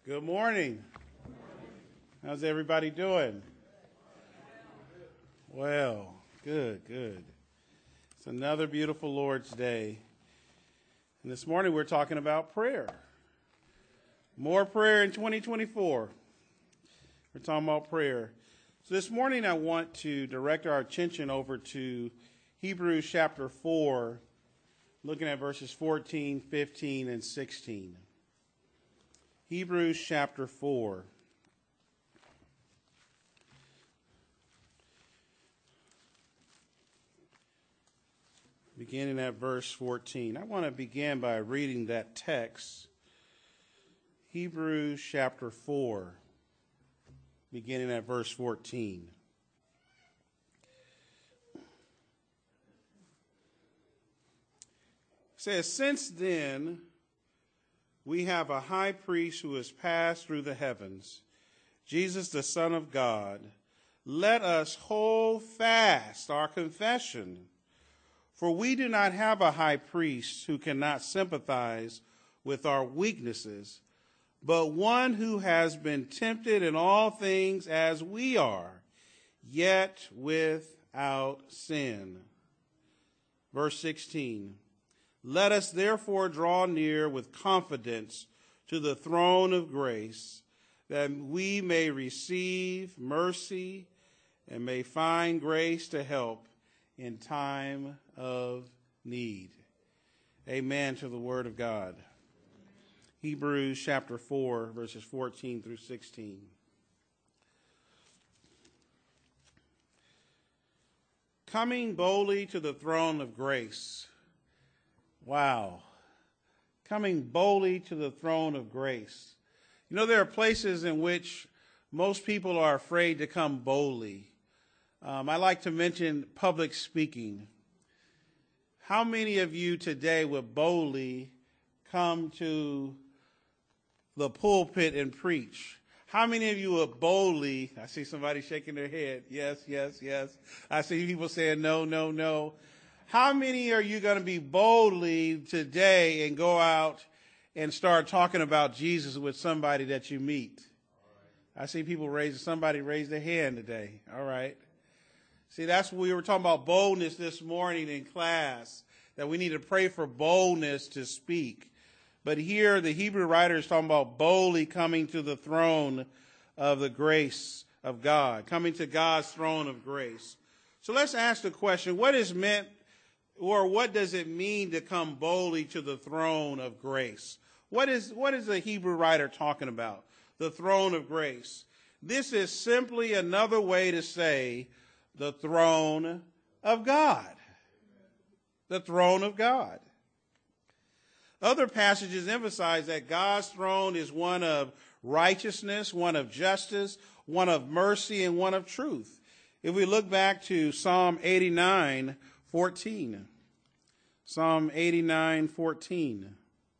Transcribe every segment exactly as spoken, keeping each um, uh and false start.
Good morning. How's everybody doing? Well, good, good. It's another beautiful Lord's Day. And this morning we're talking about prayer. More prayer in twenty twenty-four. We're talking about prayer. So this morning I want to direct our attention over to Hebrews chapter four, looking at verses fourteen, fifteen, and sixteen. Hebrews chapter four. Beginning at verse fourteen. I want to begin by reading that text. Hebrews chapter four, beginning at verse fourteen. It says, "Since then we have a high priest who has passed through the heavens, Jesus the Son of God. Let us hold fast our confession. For we do not have a high priest who cannot sympathize with our weaknesses, but one who has been tempted in all things as we are, yet without sin." Verse sixteen. "Let us therefore draw near with confidence to the throne of grace, that we may receive mercy and may find grace to help in time of need." Amen to the word of God. Hebrews chapter four, verses fourteen through sixteen. Coming boldly to the throne of grace. Wow. Coming boldly to the throne of grace. You know, there are places in which most people are afraid to come boldly. Um, I like to mention public speaking. How many of you today would boldly come to the pulpit and preach? How many of you would boldly, I see somebody shaking their head, yes, yes, yes. I see people saying no, no, no. How many are you going to be boldly today and go out and start talking about Jesus with somebody that you meet? I see people raise, somebody raise their hand today. All right. See, that's what we were talking about, boldness this morning in class, that we need to pray for boldness to speak. But here the Hebrew writer is talking about boldly coming to the throne of the grace of God, coming to God's throne of grace. So let's ask the question, what is meant, or what does it mean to come boldly to the throne of grace? What is, what is the Hebrew writer talking about? The throne of grace. This is simply another way to say the throne of God. The throne of God. Other passages emphasize that God's throne is one of righteousness, one of justice, one of mercy, and one of truth. If we look back to Psalm eighty-nine, fourteen. Psalm eighty-nine, fourteen.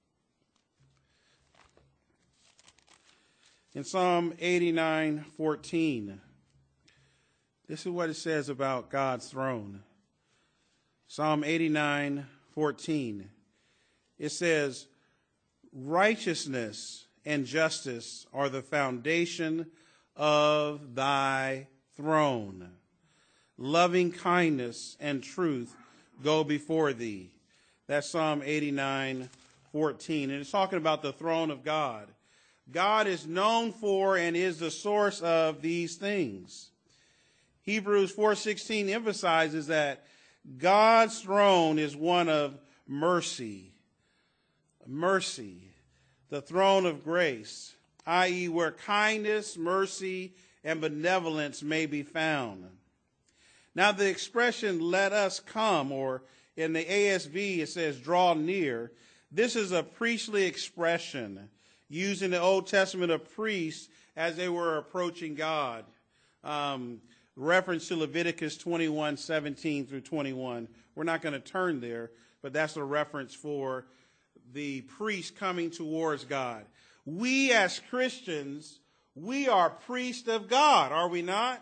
In Psalm eighty-nine, fourteen, this is what it says about God's throne. Psalm eighty-nine, fourteen. It says, "Righteousness and justice are the foundation of thy throne. Loving kindness and truth go before thee." That's Psalm eighty-nine, fourteen. And it's talking about the throne of God. God is known for and is the source of these things. Hebrews four sixteen emphasizes that God's throne is one of mercy. Mercy. The throne of grace, that is where kindness, mercy, and benevolence may be found. Now the expression "let us come," or in the A S V it says "draw near," this is a priestly expression used in the Old Testament of priests as they were approaching God. Um, reference to Leviticus twenty-one, seventeen through twenty-one. We're not going to turn there, but that's a reference for the priest coming towards God. We as Christians, we are priests of God, are we not?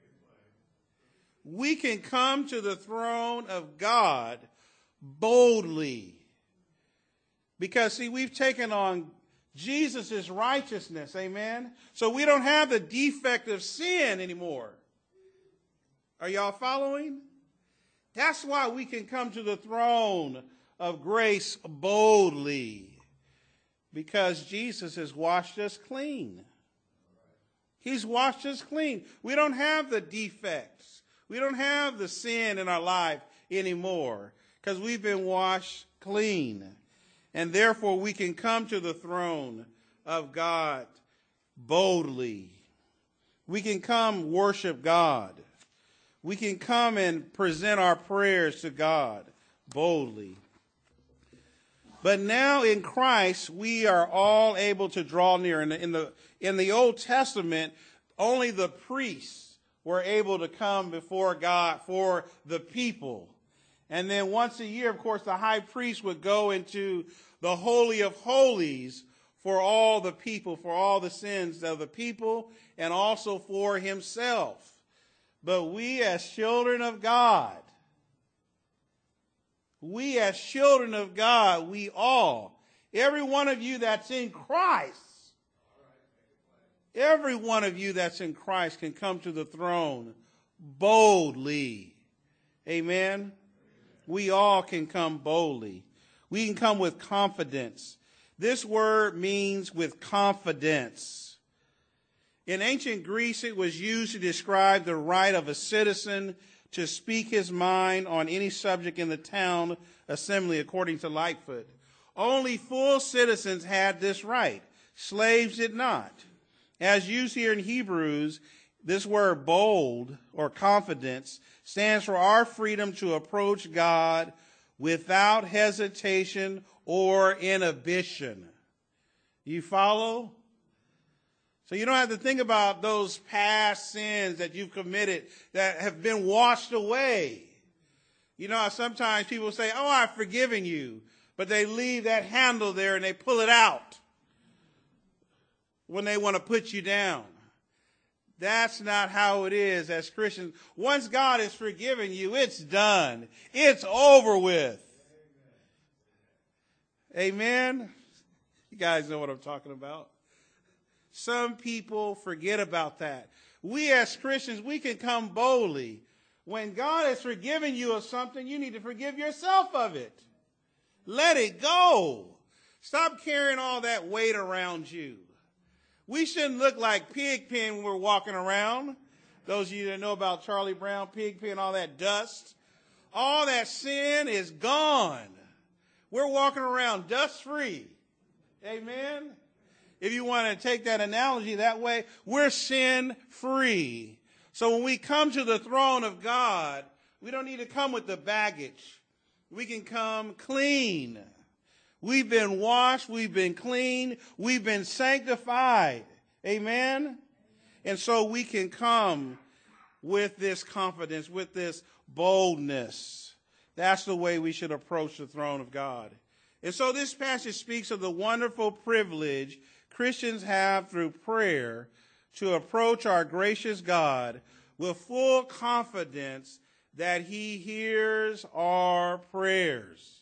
We can come to the throne of God boldly. Because, see, we've taken on Jesus is righteousness, amen? So we don't have the defect of sin anymore. Are y'all following? That's why we can come to the throne of grace boldly, because Jesus has washed us clean. He's washed us clean. We don't have the defects. We don't have the sin in our life anymore because we've been washed clean. And therefore we can come to the throne of God boldly. We can come worship God. We can come and present our prayers to God boldly. But now in Christ, we are all able to draw near. In the, in the, in the Old Testament, only the priests were able to come before God for the people. And then once a year, of course, the high priest would go into the Holy of Holies for all the people, for all the sins of the people, and also for himself. But we as children of God, we as children of God, we all, every one of you that's in Christ, every one of you that's in Christ can come to the throne boldly. Amen. We all can come boldly. We can come with confidence. This word means with confidence. In ancient Greece, it was used to describe the right of a citizen to speak his mind on any subject in the town assembly, according to Lightfoot. Only full citizens had this right. Slaves did not. As used here in Hebrews, this word bold or confidence stands for our freedom to approach God without hesitation or inhibition. You follow? So you don't have to think about those past sins that you've committed that have been washed away. You know how sometimes people say, oh, I've forgiven you, but they leave that handle there and they pull it out when they want to put you down. That's not how it is as Christians. Once God has forgiven you, it's done. It's over with. Amen? You guys know what I'm talking about. Some people forget about that. We as Christians, we can come boldly. When God has forgiven you of something, you need to forgive yourself of it. Let it go. Stop carrying all that weight around you. We shouldn't look like Pigpen when we're walking around. Those of you that know about Charlie Brown, Pigpen, all that dust. All that sin is gone. We're walking around dust-free. Amen? If you want to take that analogy that way, we're sin-free. So when we come to the throne of God, we don't need to come with the baggage. We can come clean. We've been washed. We've been clean. We've been sanctified. Amen? And so we can come with this confidence, with this boldness. That's the way we should approach the throne of God. And so this passage speaks of the wonderful privilege Christians have through prayer to approach our gracious God with full confidence that he hears our prayers.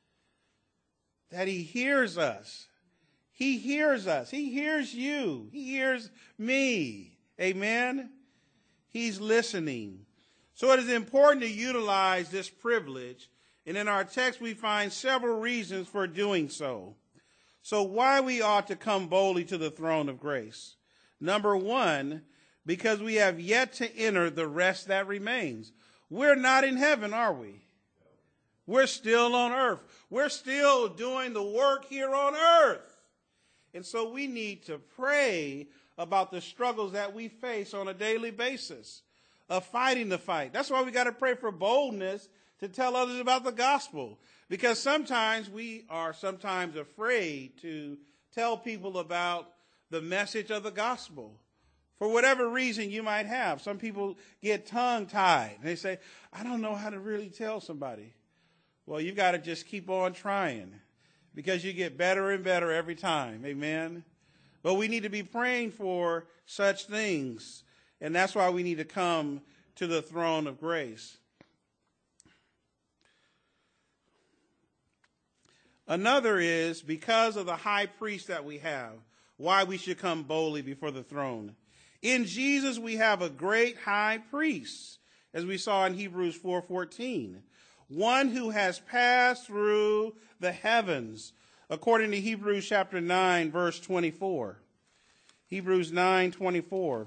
That he hears us. He hears us. He hears you. He hears me. Amen? He's listening. So it is important to utilize this privilege. And in our text, we find several reasons for doing so. So why we ought to come boldly to the throne of grace. Number one, because we have yet to enter the rest that remains. We're not in heaven, are we? We're still on earth. We're still doing the work here on earth. And so we need to pray about the struggles that we face on a daily basis of fighting the fight. That's why we got to pray for boldness to tell others about the gospel. Because sometimes we are sometimes afraid to tell people about the message of the gospel. For whatever reason you might have. Some people get tongue-tied. They say, I don't know how to really tell somebody. Well, you've got to just keep on trying. Because you get better and better every time. Amen? But we need to be praying for such things. And that's why we need to come to the throne of grace. Another is because of the high priest that we have, why we should come boldly before the throne. In Jesus, we have a great high priest, as we saw in Hebrews four fourteen, one who has passed through the heavens, according to Hebrews chapter nine, verse twenty-four. Hebrews nine twenty-four.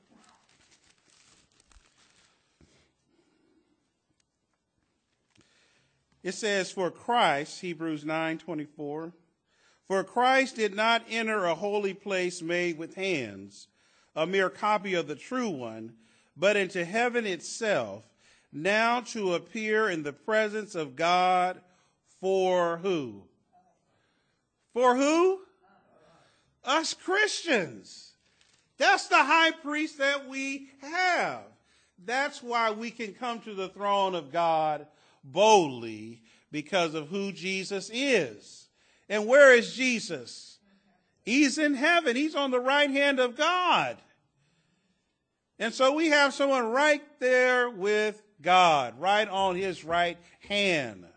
It says, for Christ, Hebrews nine twenty-four, for Christ did not enter a holy place made with hands, a mere copy of the true one, but into heaven itself, now to appear in the presence of God for who? For who? Us Christians. That's the high priest that we have. That's why we can come to the throne of God boldly, because of who Jesus is. And where is Jesus? He's in heaven. He's on the right hand of God. And so we have someone right there with God, right on his right hand,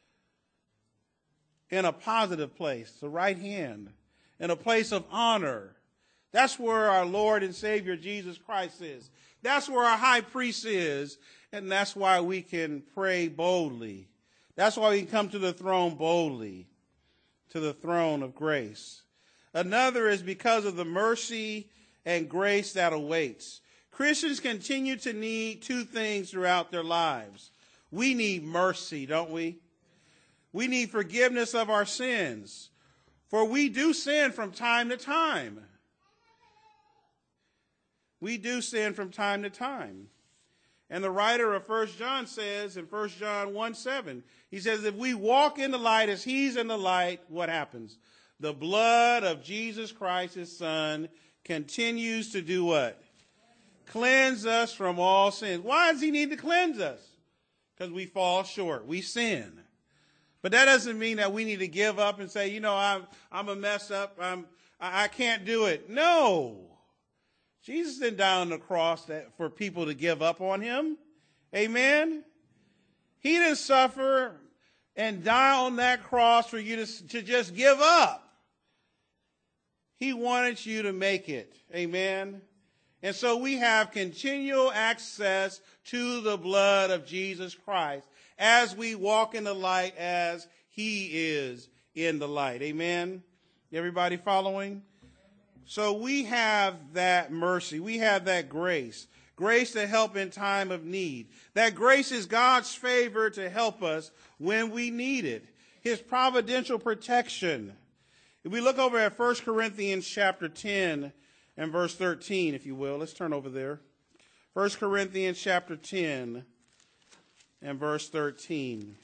in a positive place, the right hand, in a place of honor. That's where our Lord and Savior Jesus Christ is. That's where our high priest is. And that's why we can pray boldly. That's why we can come to the throne boldly, to the throne of grace. Another is because of the mercy and grace that awaits. Christians continue to need two things throughout their lives. We need mercy, don't we? We need forgiveness of our sins. For we do sin from time to time. We do sin from time to time. And the writer of First John says in First John one seven, he says, if we walk in the light as he's in the light, what happens? The blood of Jesus Christ, his son, continues to do what? Cleanse us from all sins. Why does he need to cleanse us? Because we fall short. We sin. But that doesn't mean that we need to give up and say, you know, I'm, I'm a mess up. I'm, I can't do it. No. Jesus didn't die on the cross that, for people to give up on him. Amen. He didn't suffer and die on that cross for you to, to just give up. He wanted you to make it. Amen. And so we have continual access to the blood of Jesus Christ as we walk in the light as he is in the light. Amen. Everybody following? So we have that mercy. We have that grace. Grace to help in time of need. That grace is God's favor to help us when we need it. His providential protection. If we look over at First Corinthians chapter ten and verse thirteen, if you will. Let's turn over there. First Corinthians chapter ten and verse thirteen.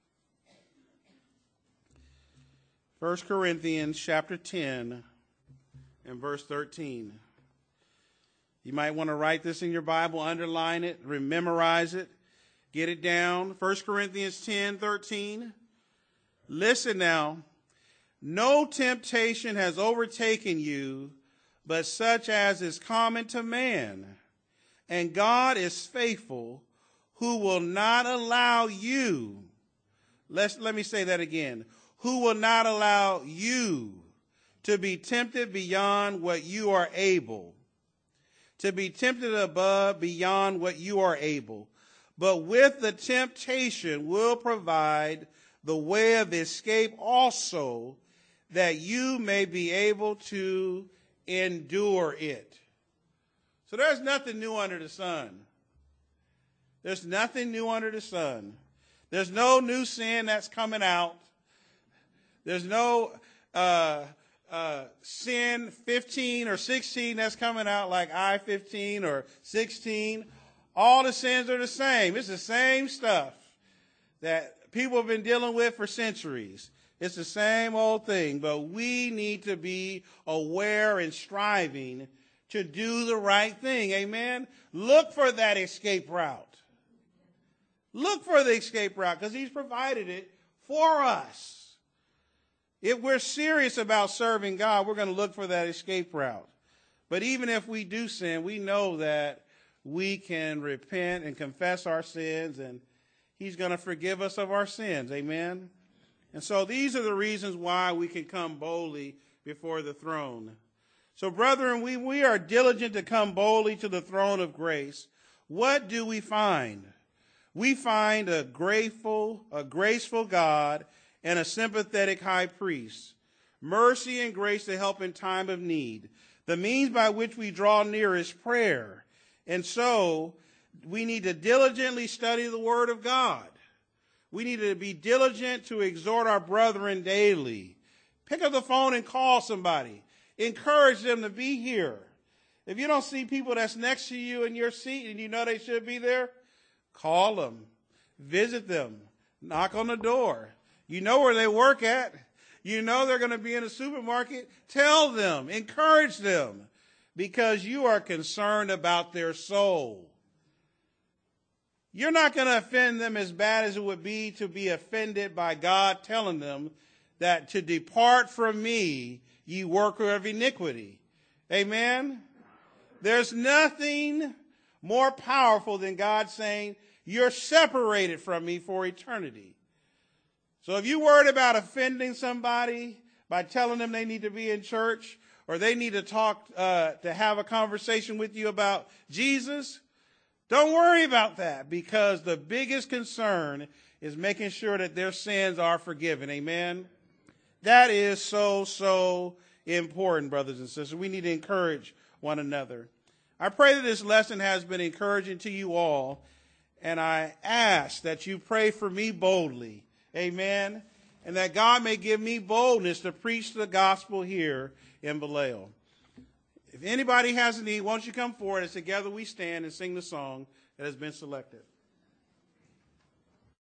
First Corinthians chapter ten and verse thirteen. You might want to write this in your Bible, underline it, memorize it, get it down. First Corinthians ten thirteen. Listen now. No temptation has overtaken you, but such as is common to man. And God is faithful, who will not allow you, let's, let me say that again, who will not allow you to be tempted beyond what you are able, to be tempted above beyond what you are able, but with the temptation will provide the way of escape also, that you may be able to endure it. So there's nothing new under the sun. There's nothing new under the sun. There's no new sin that's coming out. There's no uh, uh, sin fifteen or sixteen that's coming out like I fifteen or sixteen. All the sins are the same. It's the same stuff that people have been dealing with for centuries. It's the same old thing, but we need to be aware and striving to do the right thing. Amen? Look for that escape route. Look for the escape route because he's provided it for us. If we're serious about serving God, we're going to look for that escape route. But even if we do sin, we know that we can repent and confess our sins, and he's going to forgive us of our sins. Amen? And so these are the reasons why we can come boldly before the throne. So brethren, we, we are diligent to come boldly to the throne of grace. What do we find? We find a grateful, a graceful God and a sympathetic high priest. Mercy and grace to help in time of need. The means by which we draw near is prayer. And so we need to diligently study the word of God. We need to be diligent to exhort our brethren daily. Pick up the phone and call somebody. Encourage them to be here. If you don't see people that's next to you in your seat and you know they should be there, call them. Visit them. Knock on the door. You know where they work at. You know they're going to be in a supermarket. Tell them. Encourage them. Because you are concerned about their soul. You're not going to offend them as bad as it would be to be offended by God telling them that to depart from me, ye worker of iniquity. Amen? There's nothing more powerful than God saying, you're separated from me for eternity. So if you're worried about offending somebody by telling them they need to be in church or they need to talk, uh, to have a conversation with you about Jesus, don't worry about that, because the biggest concern is making sure that their sins are forgiven. Amen? That is so, so important, brothers and sisters. We need to encourage one another. I pray that this lesson has been encouraging to you all, and I ask that you pray for me boldly. Amen? And that God may give me boldness to preach the gospel here in Vallejo. If anybody has a need, won't you come forward as together we stand and sing the song that has been selected.